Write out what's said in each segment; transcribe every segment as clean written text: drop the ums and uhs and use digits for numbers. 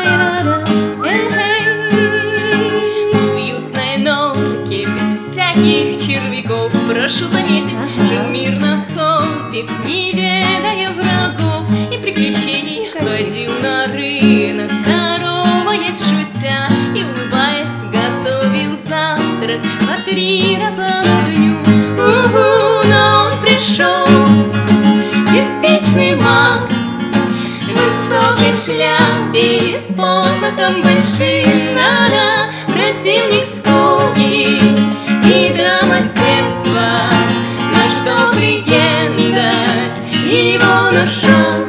уютной норке без всяких червяков, прошу заметить, жил мирно хоббит, не ведая врагов и приключений. Ходил на рынок, здороваясь, шутя, и, улыбаясь, готовил завтрак по 3 раза на дню. Но он пришел, беспечный маг, в высокой шляпе и с посохом большим. Противник скуки и домоседства, наш добрый Гендальф его нашел.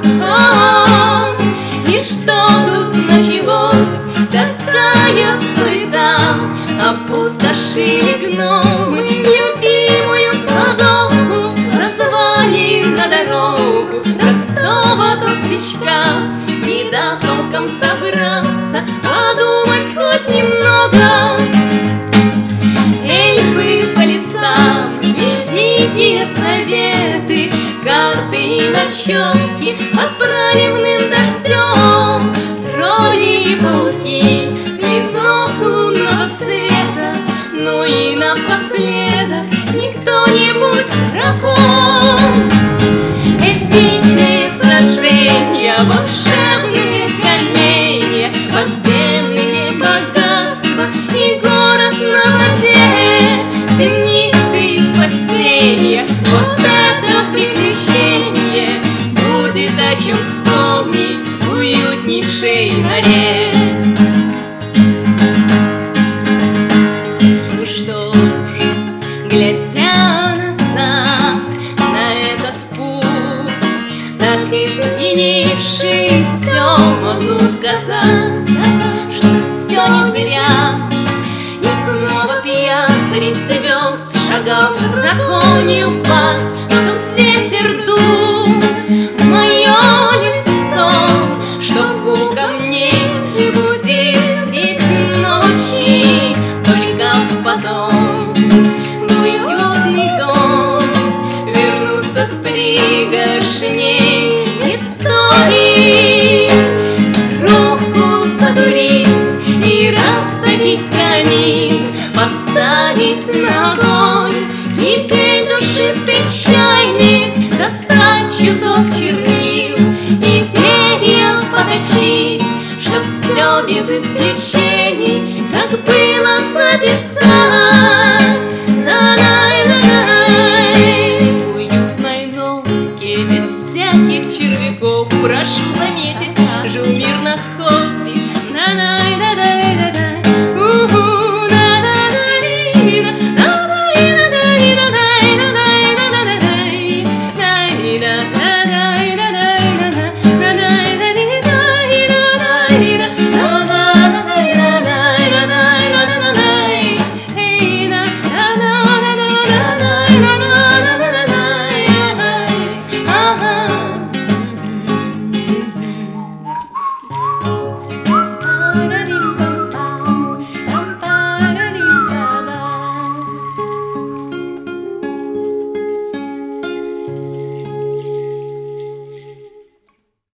И что тут началось? Такая суета, опустошили гномы любимую кладовку, назвали на дорогу простого толстячка, не дав толком собраться, подумать хоть немного. Эльфы по лесам, великие советы, карты и ночевки под проливным дождем, тролли и пауки, клинок лунного света, ну и напоследок не кто-нибудь дракон. Эпичные сражения, волшебные каменья, подземные богатства и город на воде, темницы и спасения. Вот это приключение будет о чем вспомнить в уютнейшей норе. Ну что ж, глядя назад на этот путь, так изменивший, все могу сказать, что все не зря. И снова пьяцарь звезд шагал в драконью пасть, чтоб ветер дул в мое лицо, чтоб гул камней не будет средь ночи. Только потом в уютный дом вернуться с пригоршней историй, руку задурить и растопить камин, поставить на огонь кипеть душистый чайник, достать чуток чернил и перья поточить, чтоб все без исключений, как было, записать. В уютной норке без всяких червяков, прошу заметить, жил мирно хоббит,